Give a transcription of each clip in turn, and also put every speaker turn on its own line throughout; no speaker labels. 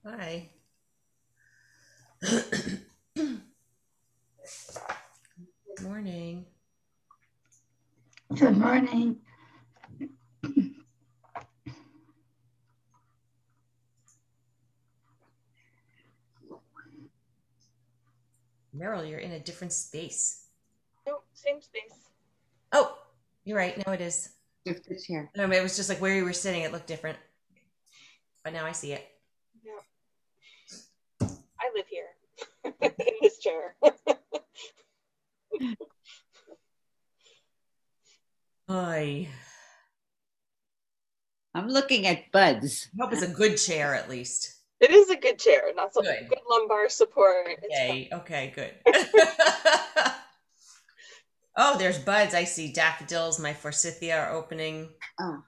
Hi. Good morning.
Good morning.
Meryl, you're in a different space.
Nope, same space.
Oh, you're right. No, it is.
It's here.
No, it was just like where you were sitting, it looked different. But now I see it.
Yeah. I live here in this chair.
Hi.
I'm looking at buds.
I hope it's a good chair at least.
It is a good chair, not so
Good.
good lumbar support.
Yay. Okay, good. Oh, there's buds. I see daffodils. My forsythia are opening.
Oh.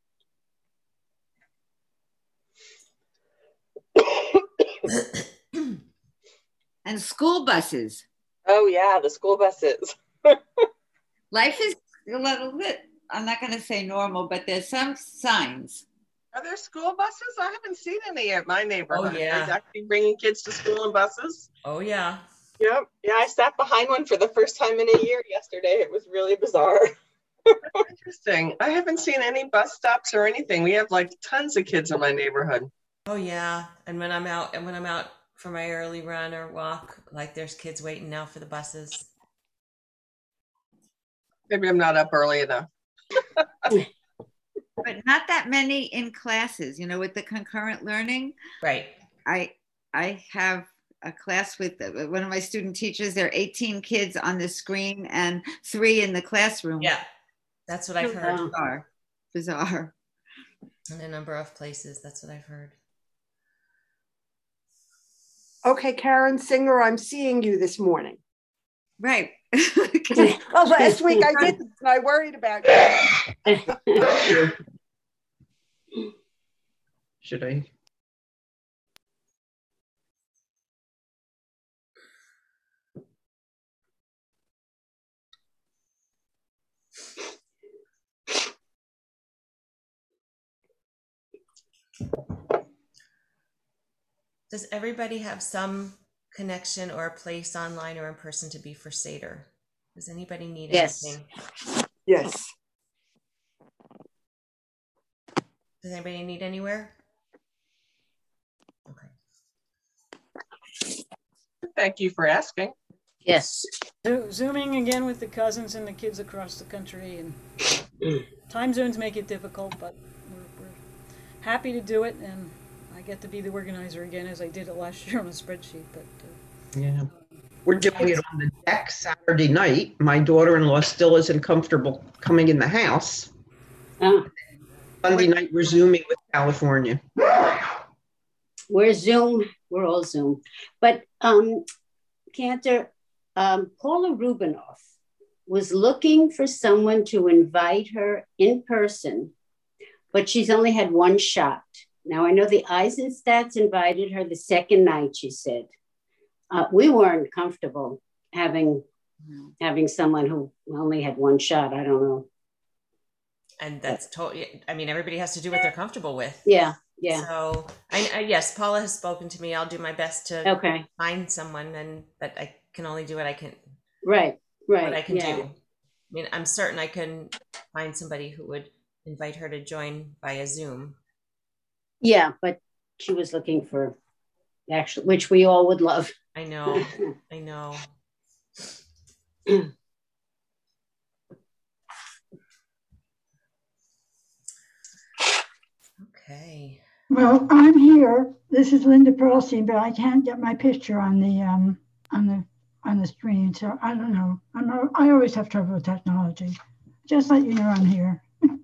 And school buses.
Oh yeah, the school buses.
Life is a little bit, I'm not going to say normal, but there's some signs.
Are there school buses? I haven't seen any at my neighborhood.
Oh, yeah.
They're actually bringing kids to school in buses.
Oh, yeah.
Yep. Yeah, I sat behind one for the first time in a year yesterday. It was really bizarre.
Interesting. I haven't seen any bus stops or anything. We have like tons of kids in my neighborhood.
Oh, yeah. And when I'm out for my early run or walk, like there's kids waiting now for the buses.
Maybe I'm not up early enough.
But not that many in classes, with the concurrent learning.
Right.
I have a class with one of my student teachers. There are 18 kids on the screen and 3 in the classroom.
Yeah, that's what I've heard.
Bizarre.
In a number of places, that's what I've heard.
Okay, Karen Singer, I'm seeing you this morning.
Right.
Well, last week I didn't, and I worried about you.
Should I?
Does everybody have some connection or a place online or in person to be for Seder? Does anybody need anything?
Yes.
Does anybody need anywhere? Okay.
Thank you for asking.
Yes. So, Zooming again with the cousins and the kids across the country, and time zones make it difficult, but we're happy to do it, and I get to be the organizer again as I did it last year on a spreadsheet. But
yeah, we're doing it on the deck Saturday night. My daughter-in-law still isn't comfortable coming in the house. Sunday night we're Zooming with California.
We're Zoom. We're all Zoom. But Cantor, Paula Rubinoff was looking for someone to invite her in person, but she's only had one shot. Now, I know the Eisenstats invited her the second night, she said. We weren't comfortable having someone who only had one shot. I don't know.
And that's totally, I mean, everybody has to do what they're comfortable with.
Yeah, yeah.
So, yes, Paula has spoken to me. I'll do my best to find someone, but I can only do what I can.
Right.
What I can do. I mean, I'm certain I can find somebody who would invite her to join via Zoom.
Yeah, but she was looking for actually, which we all would love.
I know. I know. Okay.
Well, I'm here. This is Linda Perlstein, but I can't get my picture on the screen, so I don't know. I always have trouble with technology. Just let you know I'm here.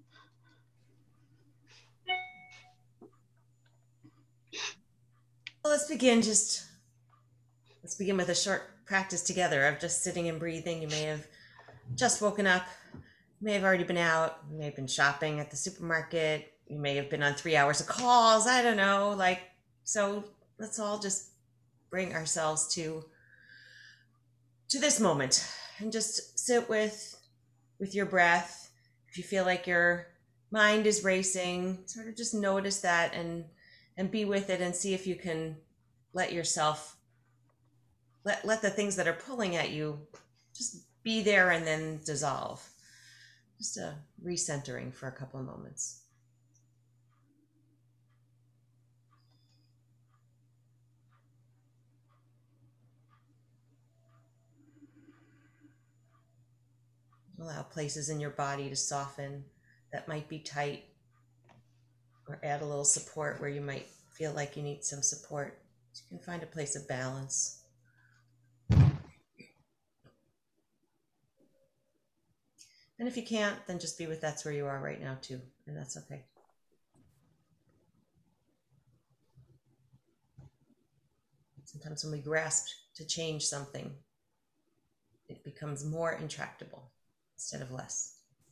Well, let's begin with a short practice together of just sitting and breathing. You may have just woken up, you may have already been out, you may have been shopping at the supermarket, you may have been on 3 hours of calls, I don't know, so let's all just bring ourselves to this moment and just sit with your breath. If you feel like your mind is racing, sort of just notice that and and be with it and see if you can let yourself, let the things that are pulling at you just be there and then dissolve. Just a recentering for a couple of moments. Allow places in your body to soften that might be tight, or add a little support where you might feel like you need some support. So you can find a place of balance. And if you can't, then just be with that's where you are right now too, and that's okay. Sometimes when we grasp to change something, it becomes more intractable instead of less.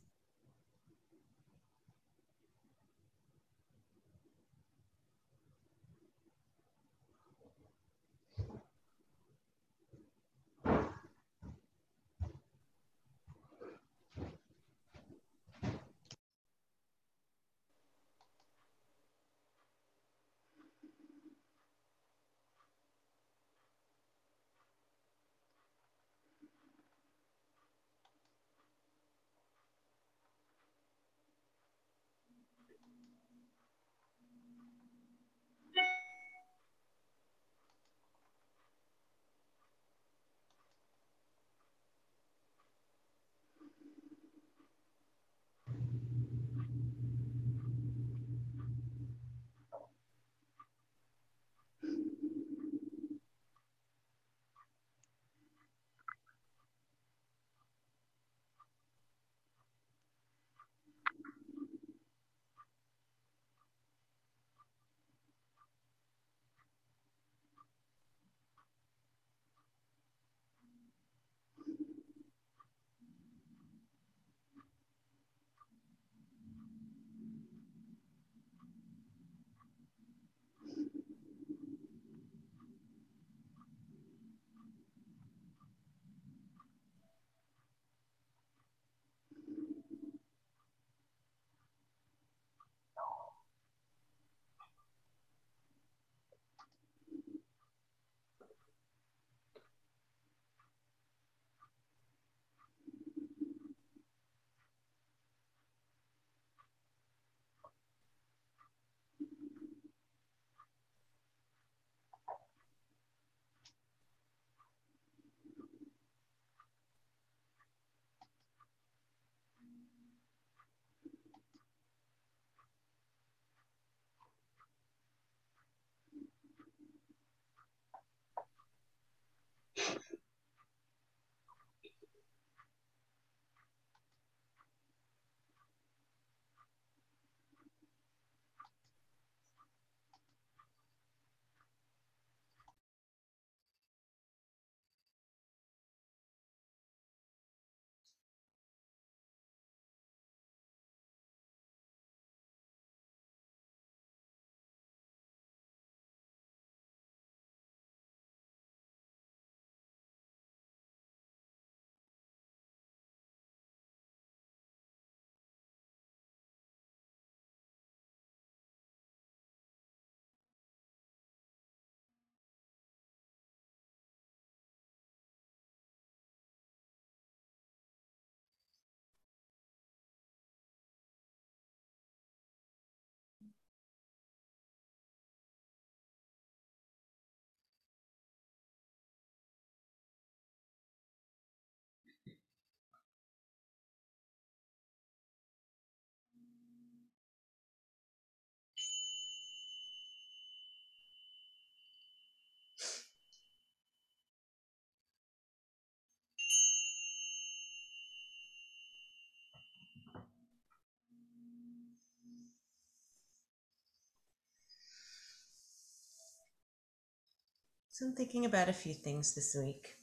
So I'm thinking about a few things this week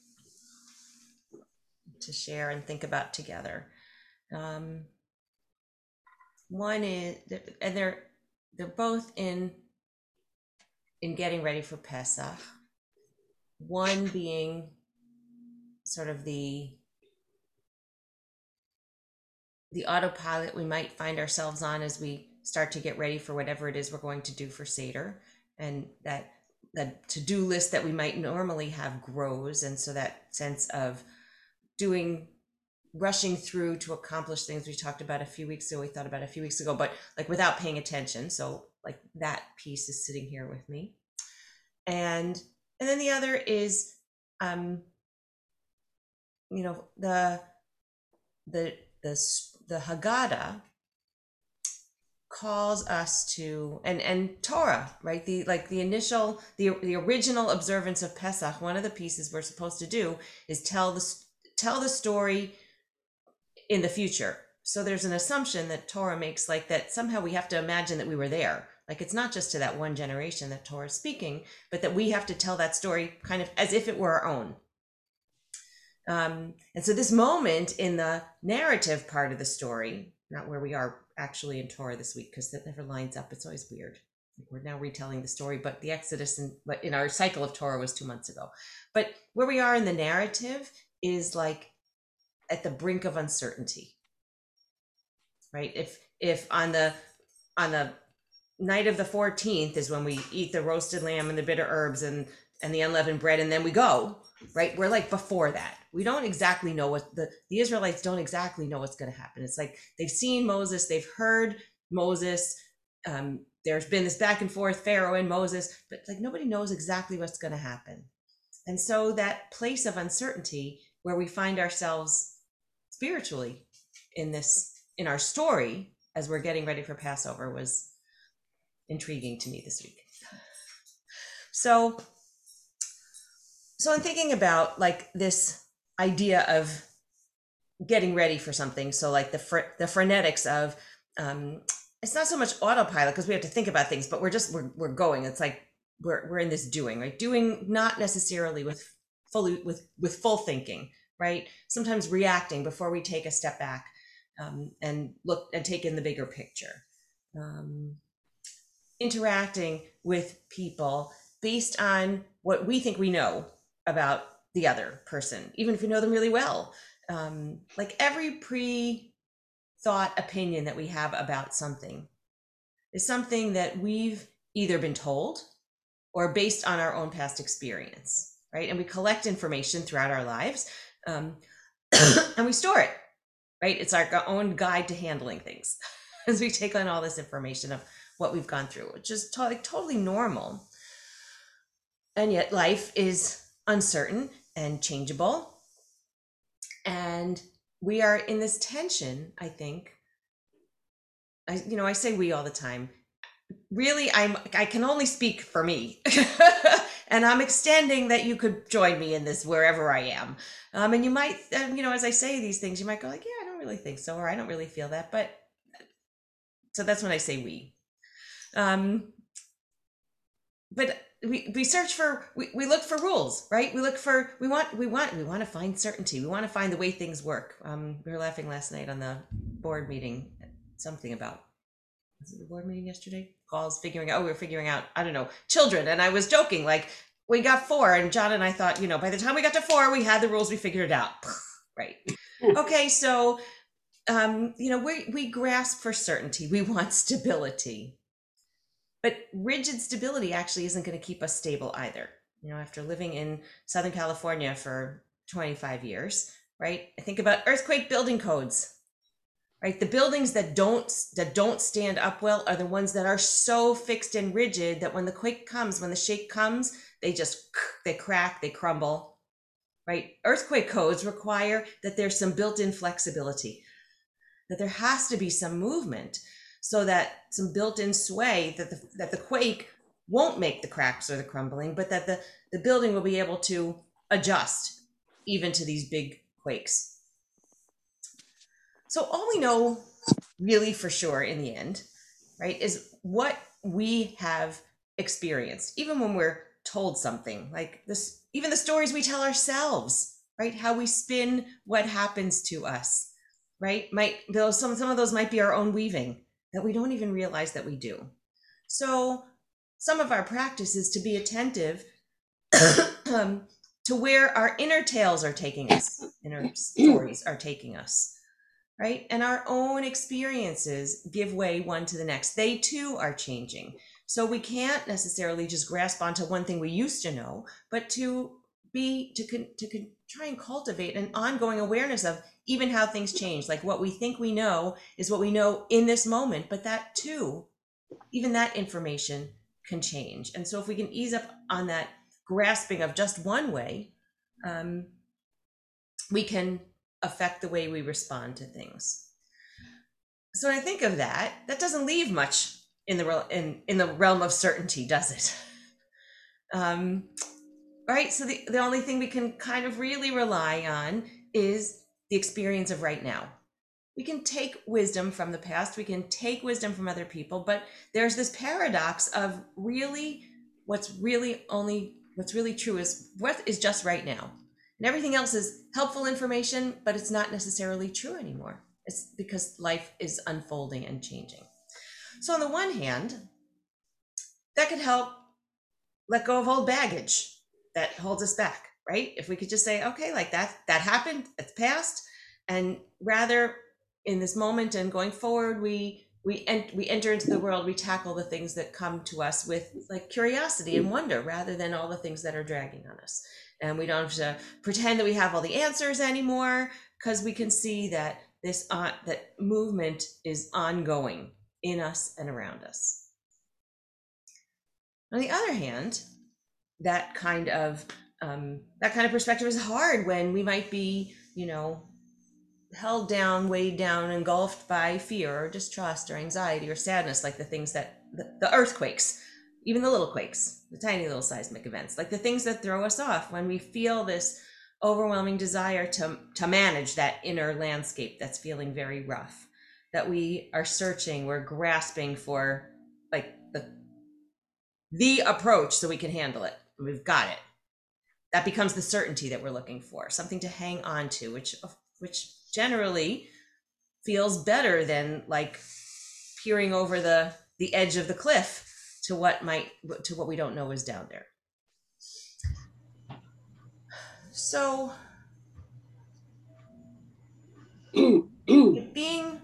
to share and think about together. One is, and they're both in getting ready for Pesach. One being sort of the autopilot we might find ourselves on as we start to get ready for whatever it is we're going to do for Seder. and that the to-do list that we might normally have grows. And so that sense of rushing through to accomplish things we talked about a few weeks ago, we thought about a few weeks ago, but like without paying attention. So like that piece is sitting here with me. And then the other is, the Haggadah calls us to, and Torah, right? The original observance of Pesach. One of the pieces we're supposed to do is tell the story in the future. So there's an assumption that Torah makes, like that somehow we have to imagine that we were there. Like it's not just to that one generation that Torah is speaking, but that we have to tell that story kind of as if it were our own. And so this moment in the narrative part of the story, not where we are actually in Torah this week, because that never lines up. It's always weird. We're now retelling the story, but the Exodus in our cycle of Torah was 2 months ago. But where we are in the narrative is like at the brink of uncertainty, right? If on the night of the 14th is when we eat the roasted lamb and the bitter herbs and the unleavened bread, and then we go, right? We're like before that. We don't exactly know what the Israelites don't exactly know what's going to happen. It's like they've seen Moses, they've heard Moses. There's been this back and forth, Pharaoh and Moses, but like nobody knows exactly what's going to happen. And so that place of uncertainty where we find ourselves spiritually in our story as we're getting ready for Passover was intriguing to me this week. So I'm thinking about like this idea of getting ready for something. So like the frenetics of, it's not so much autopilot because we have to think about things, but we're going. It's like we're in this doing, right? Doing not necessarily with full thinking, right? Sometimes reacting before we take a step back and look and take in the bigger picture. Interacting with people based on what we think we know about the other person, even if we know them really well. Like every pre-thought opinion that we have about something is something that we've either been told or based on our own past experience, right? And we collect information throughout our lives and we store it, right? It's our own guide to handling things as we take on all this information of what we've gone through, which is totally normal. And yet life is uncertain and changeable. And we are in this tension, I think. I say we all the time. Really, I can only speak for me. And I'm extending that you could join me in this wherever I am. And you might, as I say these things, you might go like, yeah, I don't really think so, or I don't really feel that. But so that's when I say we. But we search for, we look for rules, right? We want to find certainty. We want to find the way things work. We were laughing last night on the board meeting, something about, was it the board meeting yesterday? We were figuring out, I don't know, children. And I was joking, like we got 4 and John and I thought, by the time we got to 4, we had the rules, we figured it out. Right. Okay. So, we grasp for certainty. We want stability. But rigid stability actually isn't going to keep us stable either. After living in Southern California for 25 years, right? I think about earthquake building codes, right? The buildings that don't stand up well are the ones that are so fixed and rigid that when the quake comes, when the shake comes, they crack, they crumble, right? Earthquake codes require that there's some built-in flexibility, that there has to be some movement, so that some built-in sway that the quake won't make the cracks or the crumbling, but that the building will be able to adjust even to these big quakes. So all we know really for sure in the end, right, is what we have experienced, even when we're told something like this, even the stories we tell ourselves, right? How we spin what happens to us, right? Some of those might be our own weaving that we don't even realize that we do. So some of our practice is to be attentive to where our inner tales are taking us, inner stories are taking us, right? And our own experiences give way one to the next. They too are changing. So we can't necessarily just grasp onto one thing we used to know, but to try and cultivate an ongoing awareness of even how things change. Like what we think we know is what we know in this moment, but that too, even that information can change. And so if we can ease up on that grasping of just one way, we can affect the way we respond to things. So when I think of that, that doesn't leave much in the realm of certainty, does it? Right? So the only thing we can kind of really rely on is the experience of right now. We can take wisdom from the past, we can take wisdom from other people, but there's this paradox of really what's really true is what is just right now. And everything else is helpful information, but it's not necessarily true anymore. It's because life is unfolding and changing. So on the one hand, that could help let go of old baggage that holds us back, right? If we could just say, okay, like that happened, it's past, and rather in this moment and going forward, we enter into the world, we tackle the things that come to us with like curiosity and wonder rather than all the things that are dragging on us. And we don't have to pretend that we have all the answers anymore, because we can see that that movement is ongoing in us and around us. On the other hand, that kind of perspective is hard when we might be, held down, weighed down, engulfed by fear or distrust or anxiety or sadness, like the things that the earthquakes, even the little quakes, the tiny little seismic events, like the things that throw us off when we feel this overwhelming desire to manage that inner landscape that's feeling very rough, that we are searching, we're grasping for like the approach so we can handle it. We've got it. That becomes the certainty that we're looking for, something to hang on to, which generally feels better than like peering over the edge of the cliff to what we don't know is down there. So being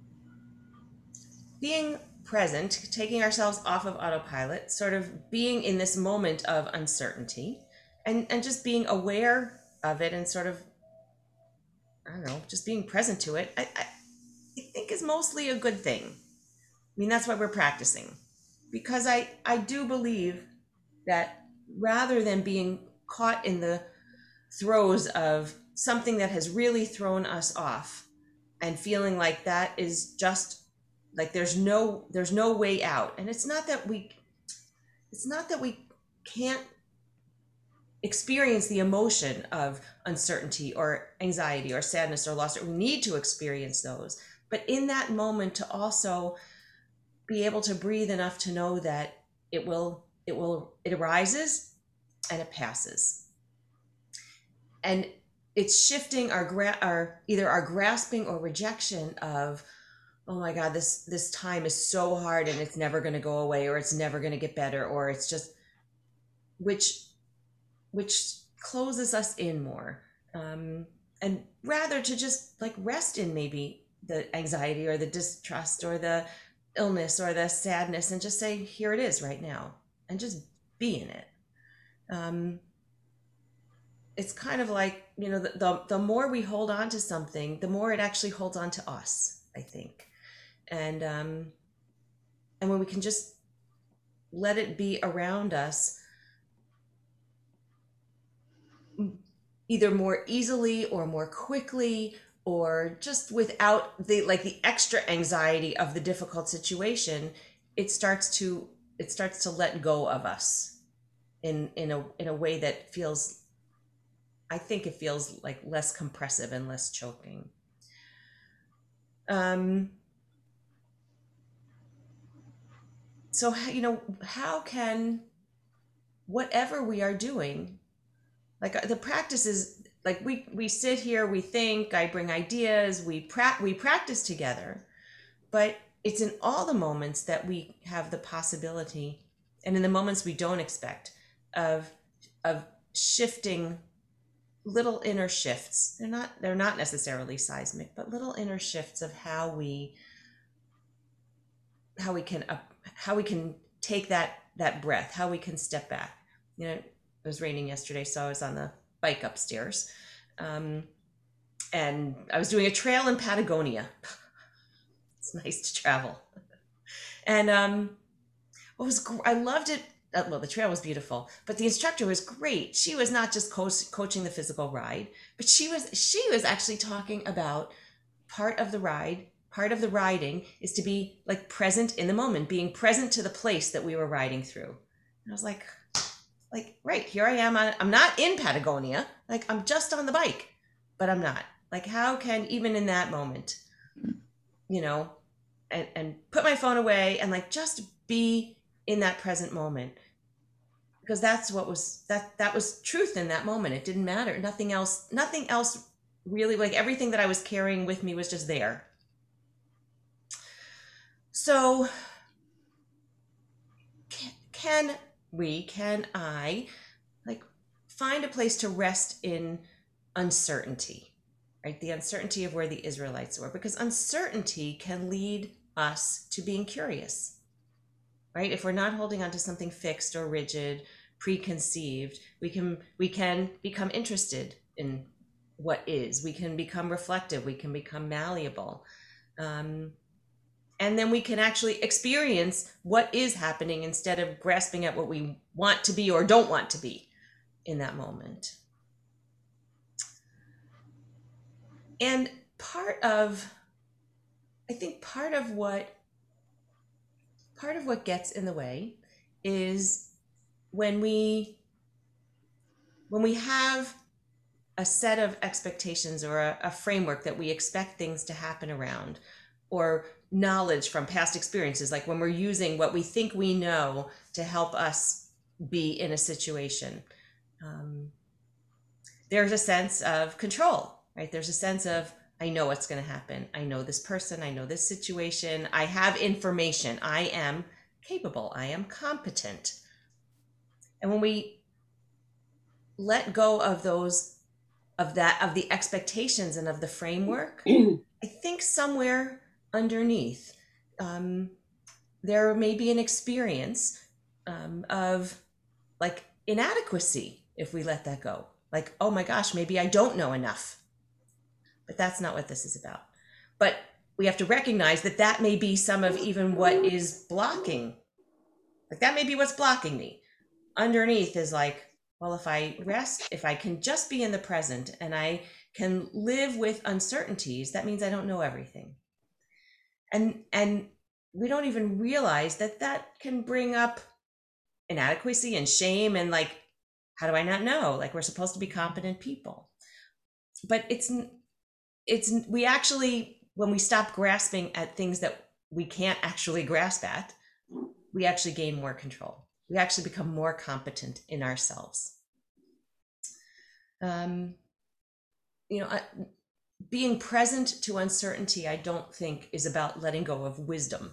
present, taking ourselves off of autopilot, sort of being in this moment of uncertainty and just being aware of it and sort of, I don't know, just being present to it, I think is mostly a good thing. I mean, that's why we're practicing, because I do believe that rather than being caught in the throes of something that has really thrown us off and feeling like that is just like there's no way out. And it's not that we can't experience the emotion of uncertainty or anxiety or sadness or loss, or we need to experience those, but in that moment to also be able to breathe enough to know that it arises and it passes. And it's shifting our either our grasping or rejection of, oh my God, this time is so hard and it's never going to go away, or it's never going to get better, or it's just, which closes us in more. And rather to just like rest in maybe the anxiety or the distrust or the illness or the sadness and just say, here it is right now, and just be in it. It's kind of like, the more we hold on to something, the more it actually holds on to us, I think. And when we can just let it be around us, either more easily or more quickly, or just without the extra anxiety of the difficult situation, it starts to let go of us in a way that feels, I think it feels like less compressive and less choking. So, how can whatever we are doing, like the practice is like we sit here, we think, I bring ideas, we practice together, but it's in all the moments that we have the possibility, and in the moments we don't expect, of shifting little inner shifts. They're not necessarily seismic, but little inner shifts of how we can take that breath, how we can step back. You know, it was raining yesterday, so I was on the bike upstairs. And I was doing a trail in Patagonia. It's nice to travel. And I loved it. Well, the trail was beautiful, but the instructor was great. She was not just coaching the physical ride, but she was actually talking about part of the riding is to be like present in the moment, being present to the place that we were riding through. And I was like, right, here I am. I'm not in Patagonia. Like, I'm just on the bike, but I'm not. Like, how can, even in that moment, you know, and put my phone away and like just be in that present moment, because that's what was that was truth in that moment. It didn't matter. Nothing else really, like everything that I was carrying with me was just there. So can I like find a place to rest in uncertainty, right? The uncertainty of where the Israelites were, because uncertainty can lead us to being curious, right? If we're not holding on to something fixed or rigid, preconceived, we can become interested in what is. We can become reflective. We can become malleable. And then we can actually experience what is happening instead of grasping at what we want to be or don't want to be in that moment. And part of what gets in the way is when we have a set of expectations or a framework that we expect things to happen around, or knowledge from past experiences, like when we're using what we think we know to help us be in a situation. There's a sense of control, right? There's a sense of, I know what's going to happen. I know this person. I know this situation. I have information. I am capable. I am competent. And when we let go of the expectations and of the framework, I think somewhere underneath, there may be an experience of like inadequacy if we let that go. Like, oh my gosh, maybe I don't know enough. But that's not what this is about. But we have to recognize that may be some of even what is blocking. Like, that may be what's blocking me. Underneath is like, well, if I rest, if I can just be in the present and I can live with uncertainties, that means I don't know everything. And we don't even realize that can bring up inadequacy and shame and like, how do I not know? Like, we're supposed to be competent people. But we actually, when we stop grasping at things that we can't actually grasp at, we actually gain more control. We actually become more competent in ourselves. Being present to uncertainty, I don't think is about letting go of wisdom.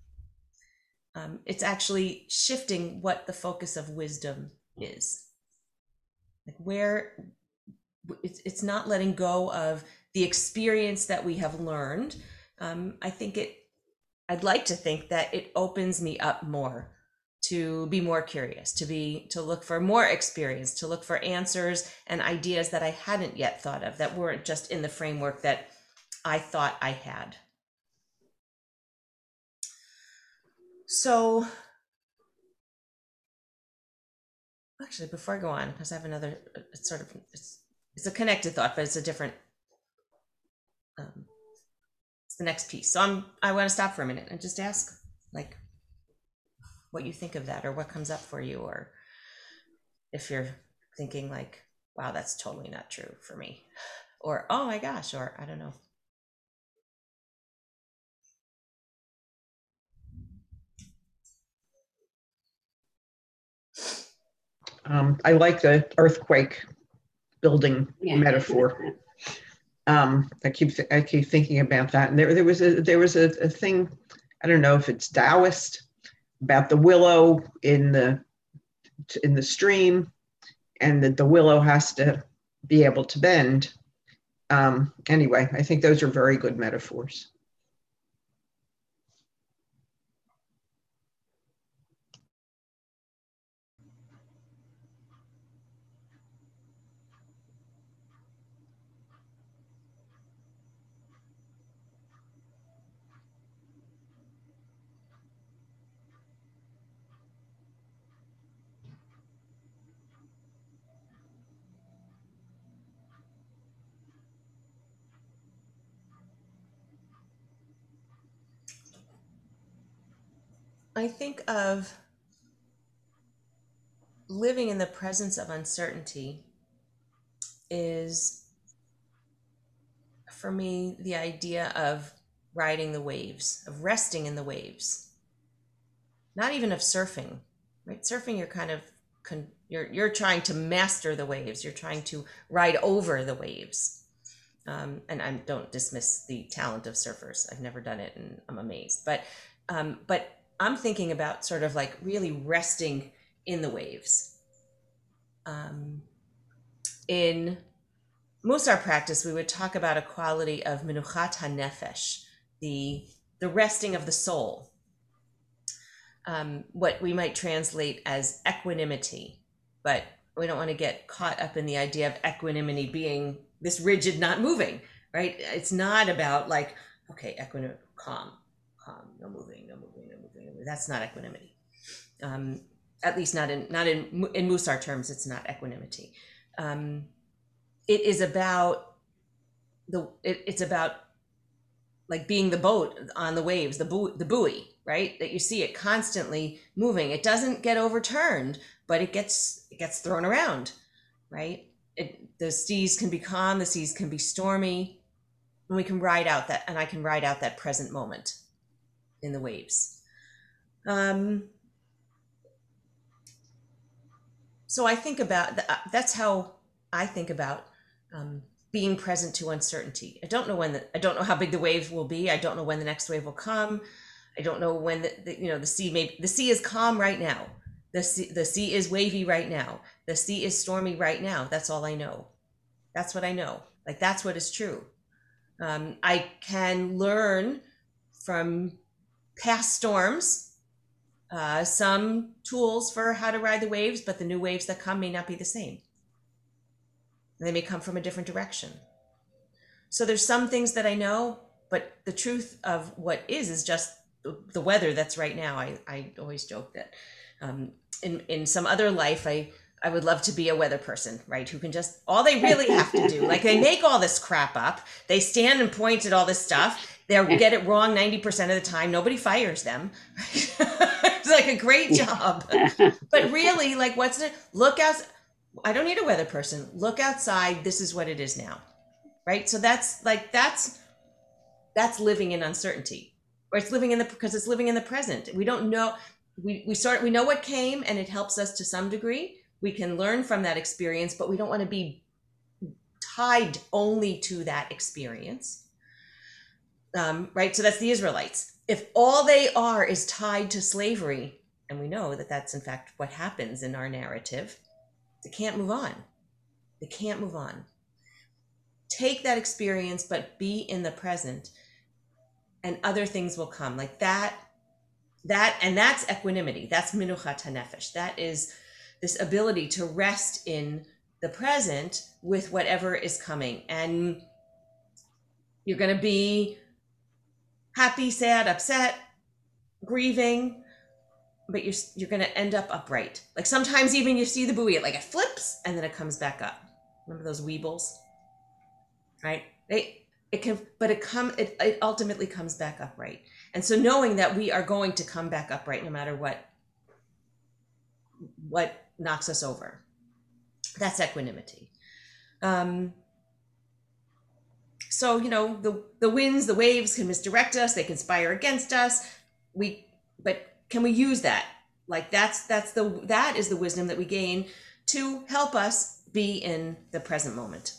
It's actually shifting what the focus of wisdom is. Like, where it's not letting go of the experience that we have learned. I'd like to think that it opens me up more to be more curious, to look for more experience, to look for answers and ideas that I hadn't yet thought of, that weren't just in the framework that I thought I had. So, actually, before I go on, because I have another, it's a connected thought, but it's a different, it's the next piece. So I want to stop for a minute and just ask, like, what you think of that, or what comes up for you, or if you're thinking like, wow, that's totally not true for me, or oh my gosh, or I don't know.
I like the earthquake building metaphor. I keep thinking about that. And there was a thing, I don't know if it's Taoist, about the willow in the stream, and that the willow has to be able to bend. Anyway, I think those are very good metaphors.
I think of living in the presence of uncertainty is, for me, the idea of riding the waves, of resting in the waves, not even of surfing, right? Surfing, you're kind of, you're trying to master the waves. You're trying to ride over the waves. And I don't dismiss the talent of surfers. I've never done it and I'm amazed. But I'm thinking about sort of like really resting in the waves. In Musar practice, we would talk about a quality of menuchat hanefesh, the resting of the soul. What we might translate as equanimity, but we don't want to get caught up in the idea of equanimity being this rigid, not moving, right? It's not about like, okay, calm, no moving. That's not equanimity. At least not in Musar terms, it's not equanimity. It is about it's about like being the boat on the waves, the buoy, right? That you see it constantly moving. It doesn't get overturned, but it gets thrown around, right? The seas can be calm, the seas can be stormy, and we can ride out that, and I can ride out that present moment in the waves. So I think about that's how I think about being present to uncertainty. I don't know how big the wave will be. I don't know when the next wave will come. I don't know when the sea is calm right now. The sea is wavy right now. The sea is stormy right now. That's all I know. That's what I know. Like, that's what is true. I can learn from past storms some tools for how to ride the waves, but the new waves that come may not be the same. They may come from a different direction. So there's some things that I know, but the truth of what is just the weather that's right now. I always joke that in some other life, I would love to be a weather person, right? Who can just, all they really have to do, like they make all this crap up. They stand and point at all this stuff. They'll get it wrong 90% of the time. Nobody fires them. It's like a great job. But really, like, what's it? Look out. I don't need a weather person. Look outside. This is what it is now. Right? So that's living in uncertainty. Or it's living because it's living in the present. We don't know. We know what came, and it helps us to some degree. We can learn from that experience, but we don't want to be tied only to that experience. Right? So that's the Israelites. If all they are is tied to slavery, and we know that that's in fact what happens in our narrative, they can't move on. They can't move on. Take that experience, but be in the present, and other things will come. Like that, and that's equanimity. That's menuchat hanefesh. That is this ability to rest in the present with whatever is coming. And you're going to be happy, sad, upset, grieving, but you're going to end up upright. Like sometimes even you see the buoy, like it flips and then it comes back up. Remember those weebles, right? It ultimately comes back upright. And so knowing that we are going to come back upright no matter what knocks us over, that's equanimity. So, the winds, the waves can misdirect us. They conspire against us. But can we use that? Like that is the wisdom that we gain to help us be in the present moment.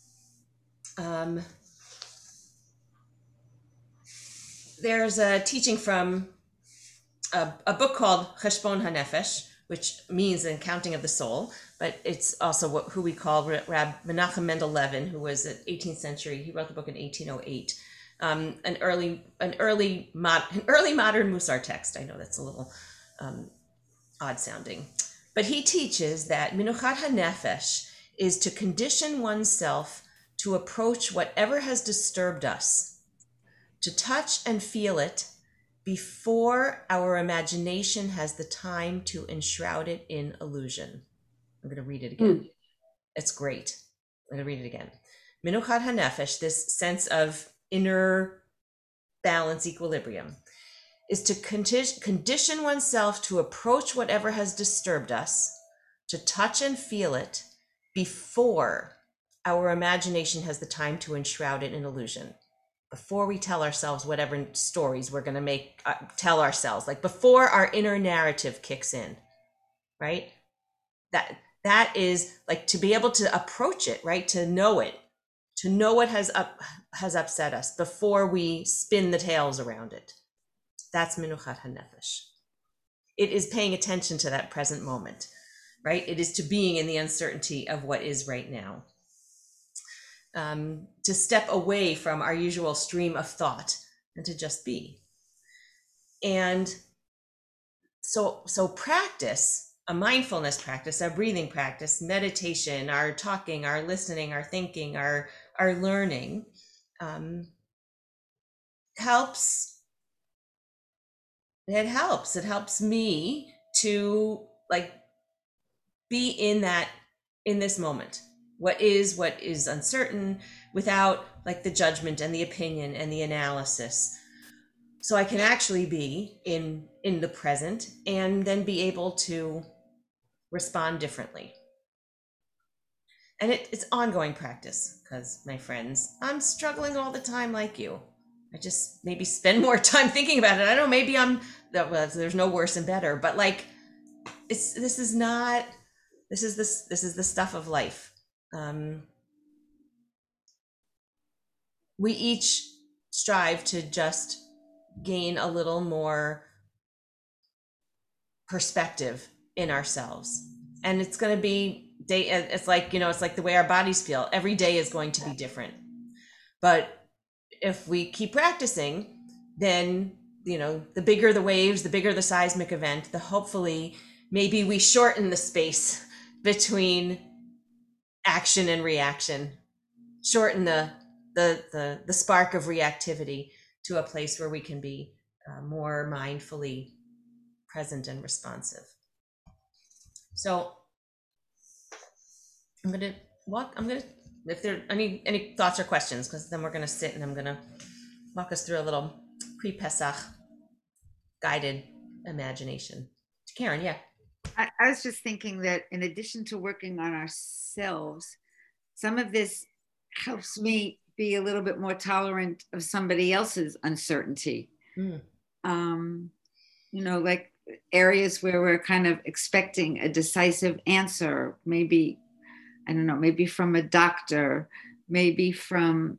There's a teaching from a book called Cheshbon HaNefesh, which means an accounting of the soul, but it's also who we call Rab Menachem Mendel Levin, who was in 18th century. He wrote the book in 1808. An early modern Musar text. I know that's a little odd sounding, but he teaches that Menuchat HaNefesh is to condition oneself to approach whatever has disturbed us, to touch and feel it before our imagination has the time to enshroud it in illusion. I'm going to read it again. It's great. I'm going to read it again. Menuchat HaNefesh, this sense of inner balance, equilibrium, is to condition oneself to approach whatever has disturbed us, to touch and feel it before our imagination has the time to enshroud it in illusion, before we tell ourselves whatever stories we're going to tell ourselves, like before our inner narrative kicks in, right? That is like to be able to approach it, right? To know what has upset us before we spin the tales around it. That's Menuchat HaNefesh. It is paying attention to that present moment, right? It is to being in the uncertainty of what is right now. To step away from our usual stream of thought and to just be. And so practice, a mindfulness practice, a breathing practice, meditation, our talking, our listening, our thinking, our learning helps. It helps me to like be in this moment. What is uncertain, without like the judgment and the opinion and the analysis. So I can actually be in the present and then be able to respond differently. And it's ongoing practice, because my friends, I'm struggling all the time like you. I just maybe spend more time thinking about it. I don't know, maybe there's no worse and better, but like this is the stuff of life. We each strive to just gain a little more perspective in ourselves. And it's going to be it's like the way our bodies feel. Every day is going to be different. But if we keep practicing, then, the bigger the waves, the bigger the seismic event, the hopefully maybe we shorten the space between action and reaction, shorten the spark of reactivity to a place where we can be more mindfully present and responsive. So I'm gonna if there are any thoughts or questions, because then we're gonna sit and I'm gonna walk us through a little pre-Pesach guided imagination. Karen, yeah.
I was just thinking that in addition to working on ourselves, some of this helps me be a little bit more tolerant of somebody else's uncertainty. Like areas where we're kind of expecting a decisive answer, maybe, I don't know, maybe from a doctor, maybe from,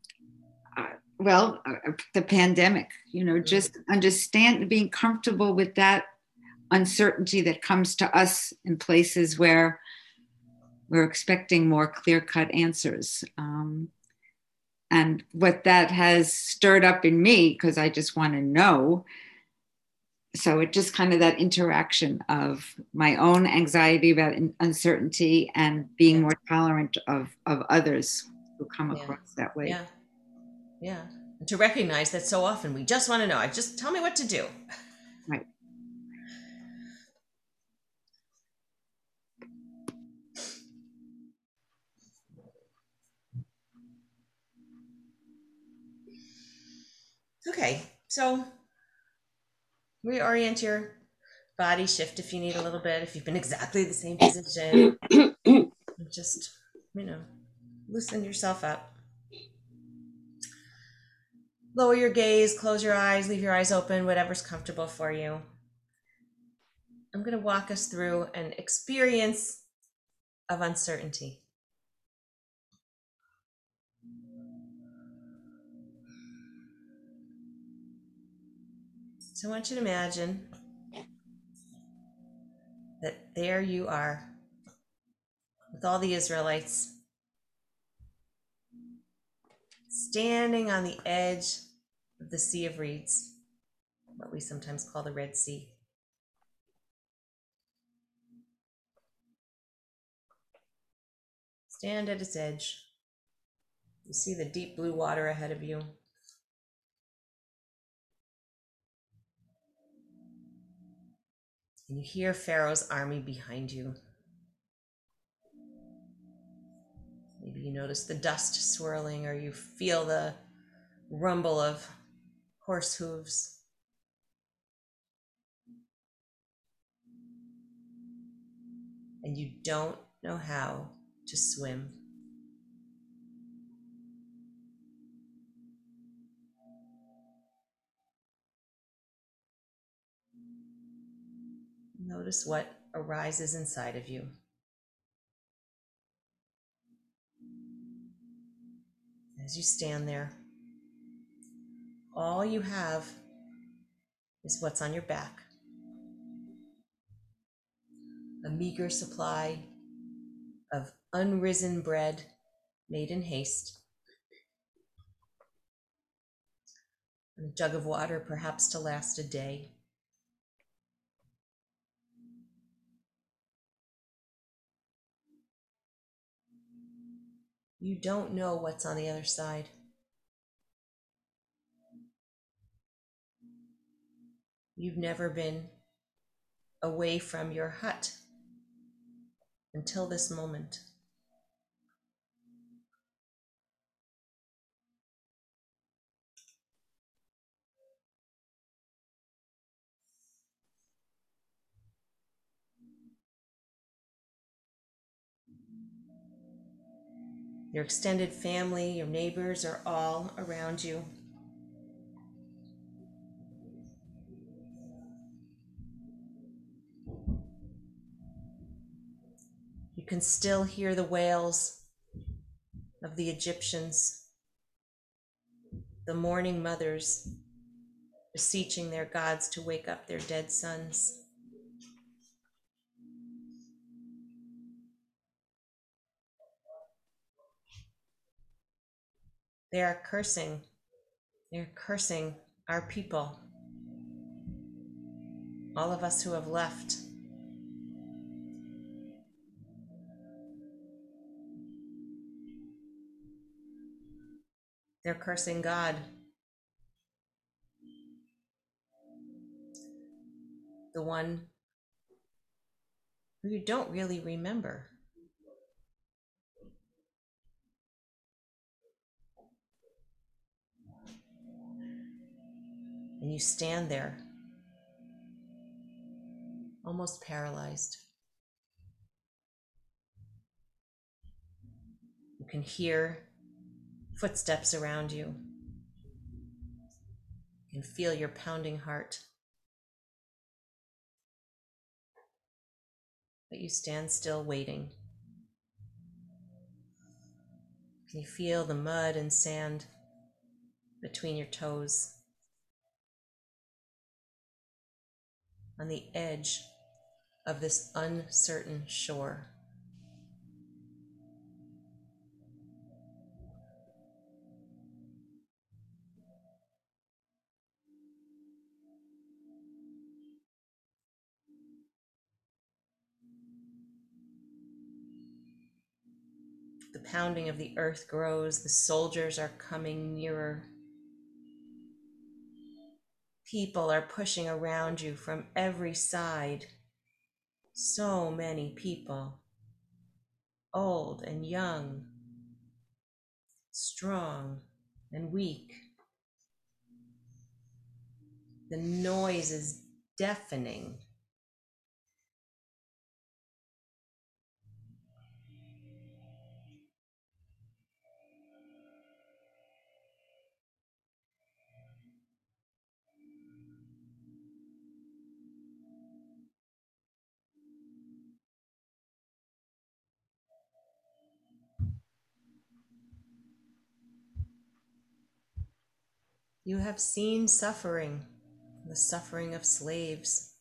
the pandemic, just being comfortable with that uncertainty that comes to us in places where we're expecting more clear-cut answers. And what that has stirred up in me, because I just want to know. So it just kind of that interaction of my own anxiety about uncertainty and being more tolerant of others who come across that way.
Yeah. And to recognize that so often we just want to know. Just tell me what to do.
Right.
Okay, so reorient your body, shift if you need a little bit, if you've been exactly the same position. Just, loosen yourself up. Lower your gaze, close your eyes, leave your eyes open, whatever's comfortable for you. I'm going to walk us through an experience of uncertainty. So I want you to imagine that there you are with all the Israelites standing on the edge of the Sea of Reeds, what we sometimes call the Red Sea. Stand at its edge. You see the deep blue water ahead of you. And you hear Pharaoh's army behind you. Maybe you notice the dust swirling, or you feel the rumble of horse hooves. and you don't know how to swim. Notice what arises inside of you. As you stand there, all you have is what's on your back. A meager supply of unrisen bread made in haste, and a jug of water perhaps to last a day. You don't know what's on the other side. You've never been away from your hut until this moment. Your extended family, your neighbors are all around you. You can still hear the wails of the Egyptians, the mourning mothers beseeching their gods to wake up their dead sons. They are cursing. They're cursing our people, all of us who have left. They're cursing God, the one who you don't really remember. And you stand there, almost paralyzed. You can hear footsteps around you. You can feel your pounding heart. But you stand still waiting. Can you feel the mud and sand between your toes? On the edge of this uncertain shore. The pounding of the earth grows. The soldiers are coming nearer. People are pushing around you from every side. So many people, old and young, strong and weak. The noise is deafening. You have seen suffering, the suffering of slaves,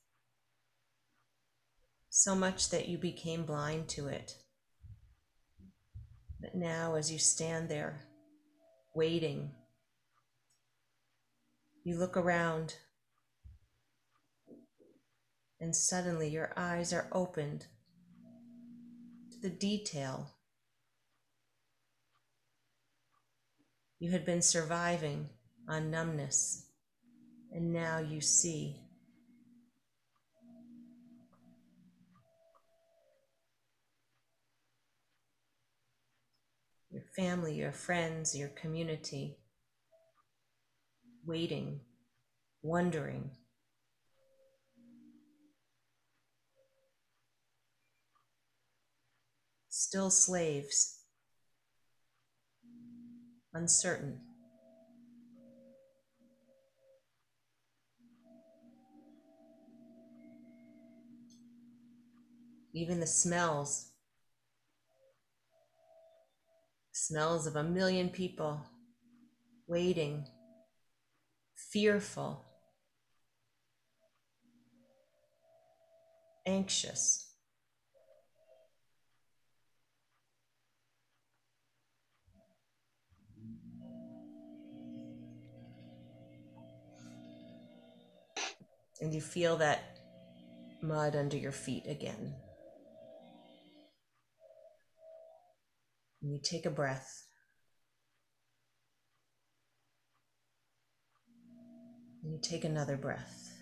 so much that you became blind to it. But now, as you stand there, waiting, you look around, and suddenly your eyes are opened to the detail. You had been surviving on numbness, and now you see. Your family, your friends, your community, waiting, wondering. still slaves, uncertain. Even the smells of a million people waiting, fearful, anxious. And you feel that mud under your feet again. And you take a breath. And you take another breath.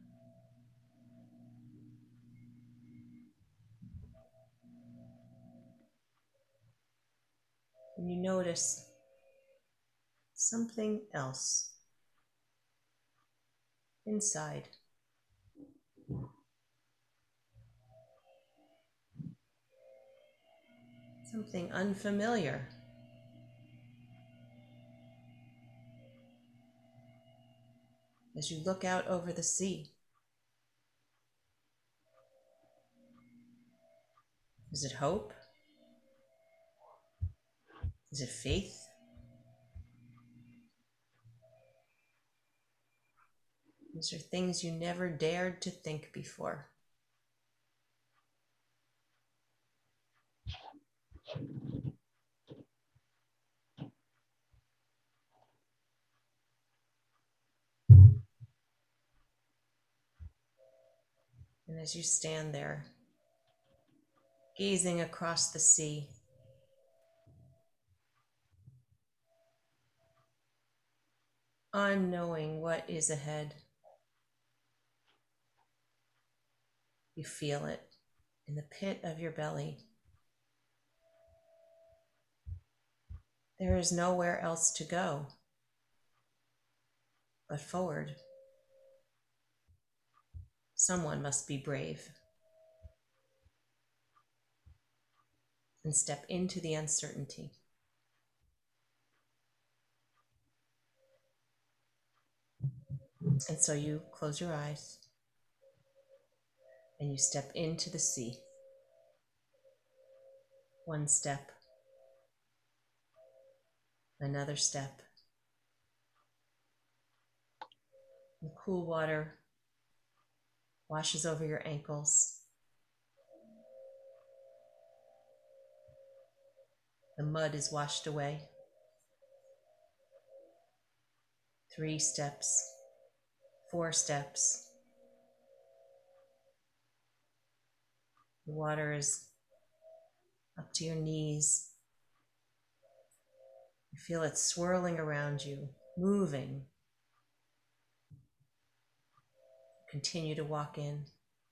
And you notice something else inside. Something unfamiliar. As you look out over the sea. Is it hope? Is it faith? These are things you never dared to think before. And as you stand there, gazing across the sea, unknowing what is ahead, you feel it in the pit of your belly. There is nowhere else to go but forward. Someone must be brave and step into the uncertainty. And so you close your eyes and you step into the sea. One step, another step. The cool water washes over your ankles. The mud is washed away. 3 steps, 4 steps. The water is up to your knees. You feel it swirling around you, moving. Continue to walk in.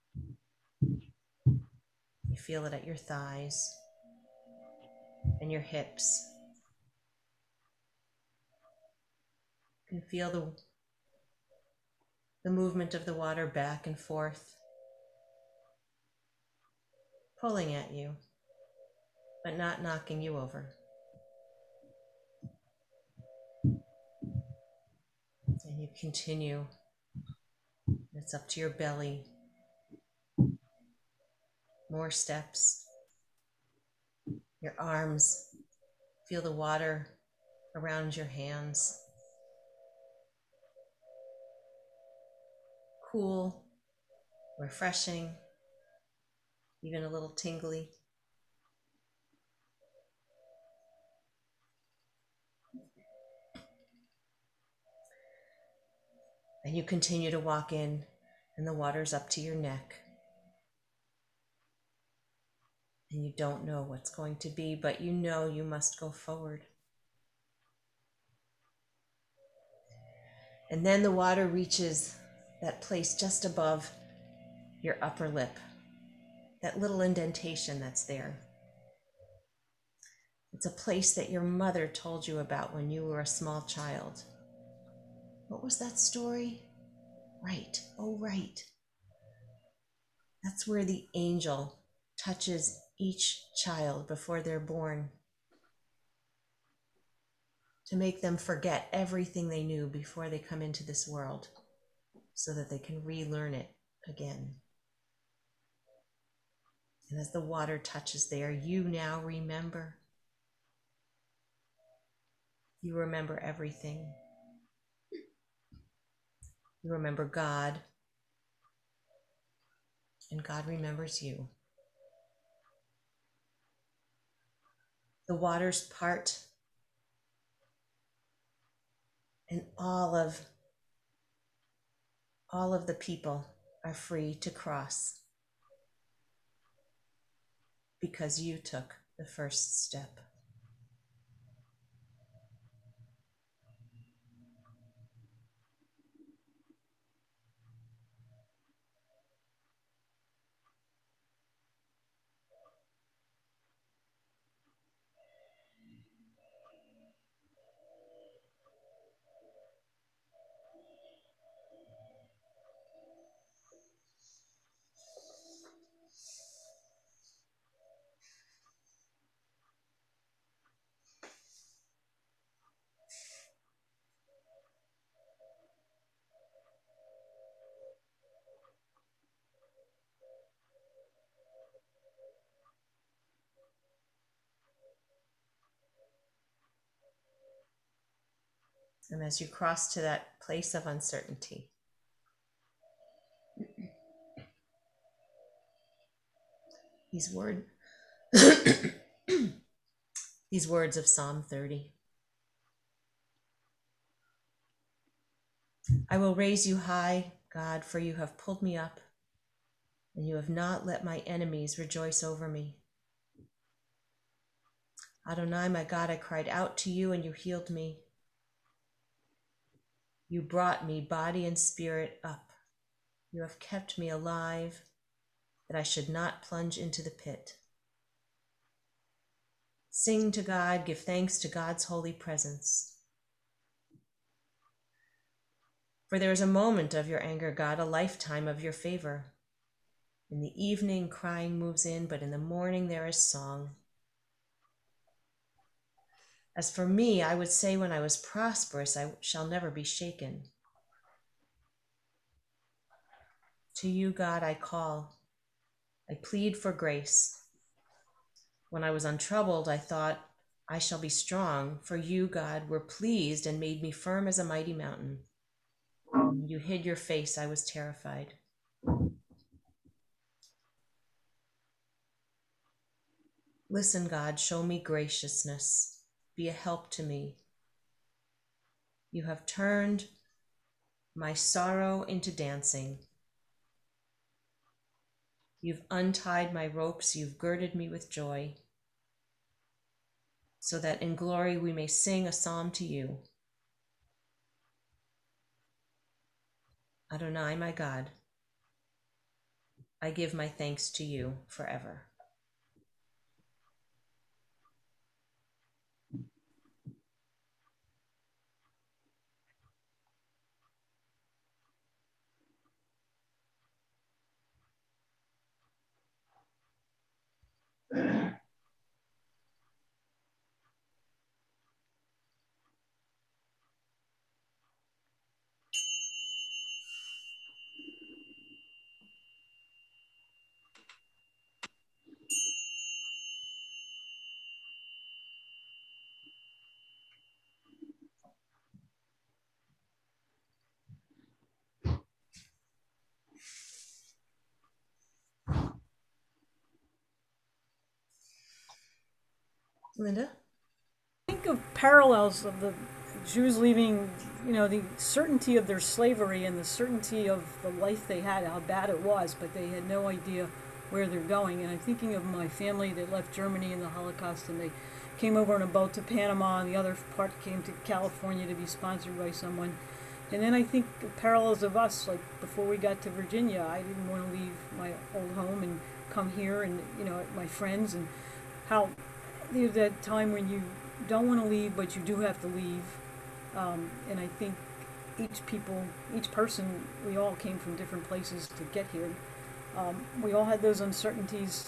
You feel it at your thighs and your hips. You can feel the movement of the water back and forth, pulling at you, but not knocking you over. And you continue. It's up to your belly. More steps. Your arms. Feel the water around your hands. Cool, refreshing, even a little tingly. And you continue to walk in, and the water's up to your neck. And you don't know what's going to be, but you know you must go forward. And then the water reaches that place just above your upper lip, that little indentation that's there. It's a place that your mother told you about when you were a small child. What was that story? Right, oh right. That's where the angel touches each child before they're born, to make them forget everything they knew before they come into this world, so that they can relearn it again. And as the water touches there, you now remember. You remember everything. You remember God, and God remembers you. The waters part, and all of the people are free to cross, because you took the first step. And as you cross to that place of uncertainty, these words of Psalm 30. I will raise you high, God, for you have pulled me up, and you have not let my enemies rejoice over me. Adonai, my God, I cried out to you, and you healed me. You brought me body and spirit up. You have kept me alive, that I should not plunge into the pit. Sing to God, give thanks to God's holy presence. For there is a moment of your anger, God, a lifetime of your favor. In the evening, crying moves in, but in the morning there is song. As for me, I would say when I was prosperous, I shall never be shaken. To you, God, I call. I plead for grace. When I was untroubled, I thought, I shall be strong, for you, God, were pleased and made me firm as a mighty mountain. When you hid your face, I was terrified. Listen, God, show me graciousness. Be a help to me. You have turned my sorrow into dancing. You've untied my ropes, you've girded me with joy, so that in glory we may sing a psalm to you. Adonai, my God, I give my thanks to you forever. Linda?
Think of parallels of the Jews leaving, the certainty of their slavery and the certainty of the life they had, how bad it was, but they had no idea where they're going. And I'm thinking of my family that left Germany in the Holocaust, and they came over on a boat to Panama, and the other part came to California to be sponsored by someone. And then I think of parallels of us, like before we got to Virginia, I didn't want to leave my old home and come here and, my friends, and how there's that time when you don't want to leave, but you do have to leave. And I think each person, we all came from different places to get here. We all had those uncertainties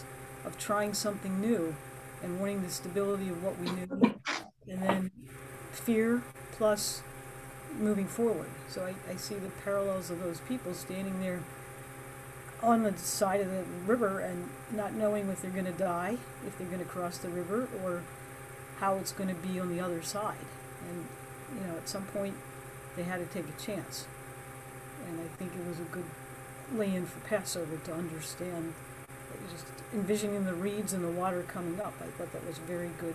of trying something new and wanting the stability of what we knew, and then fear plus moving forward. So I see the parallels of those people standing there on the side of the river and not knowing if they're going to die, if they're going to cross the river, or how it's going to be on the other side. And, you know, at some point they had to take a chance. And I think it was a good lay-in for Passover to understand, just envisioning the reeds and the water coming up. I thought that was a very good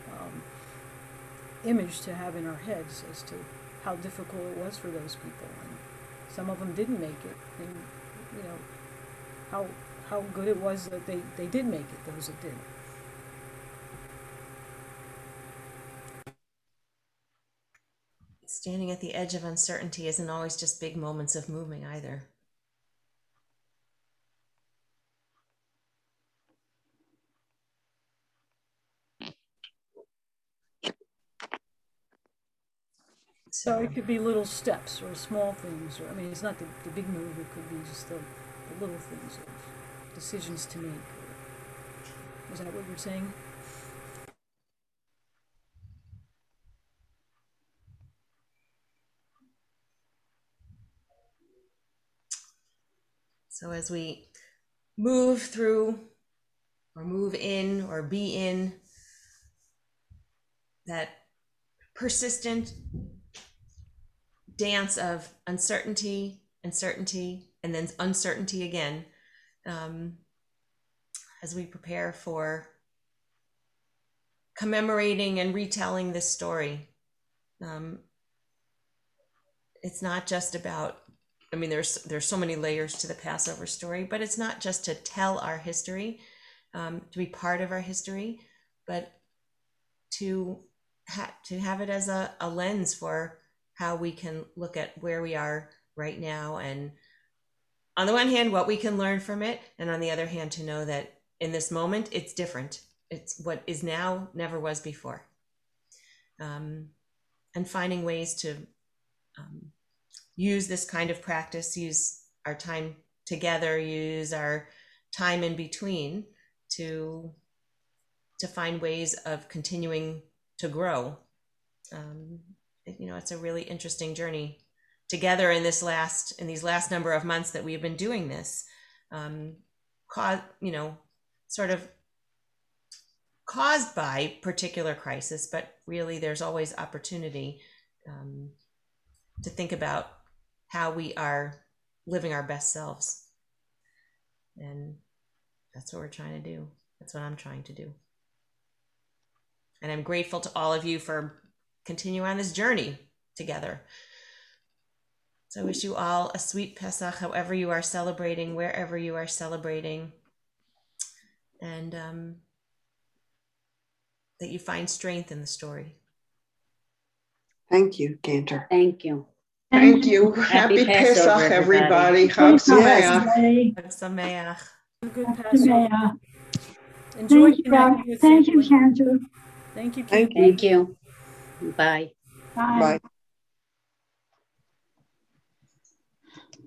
image to have in our heads as to how difficult it was for those people. And some of them didn't make it. And, you know, how good it was that they did make it, those that did.
Standing at the edge of uncertainty isn't always just big moments of moving either.
So it could be little steps or small things, or I mean, it's not the big move. It could be just the little things of decisions to make. Is that what you're saying?
So as we move through or move in or be in that persistent dance of uncertainty, and then uncertainty again, as we prepare for commemorating and retelling this story. It's not just about, I mean, there's so many layers to the Passover story, but it's not just to tell our history, to be part of our history, but to have it as a lens for how we can look at where we are right now, and on the one hand, what we can learn from it, and on the other hand, to know that in this moment, it's different. It's what is now never was before. And finding ways to use this kind of practice, use our time together, use our time in between to find ways of continuing to grow. You know, it's a really interesting journey together in these last number of months that we've been doing this. Sort of caused by particular crisis, but really there's always opportunity to think about how we are living our best selves. And that's what we're trying to do. That's what I'm trying to do. And I'm grateful to all of you for continuing on this journey together. So I wish you all a sweet Pesach, however you are celebrating, wherever you are celebrating. And that you find strength in the story.
Thank you, Cantor.
Thank you.
Thank you. Happy Pesach, everybody. Chag Sameach.
Chag Sameach.
Good Passover. Enjoy connecting with
Thank you,
family.
Cantor.
Thank you.
Thank you. Bye.
Bye.
Bye.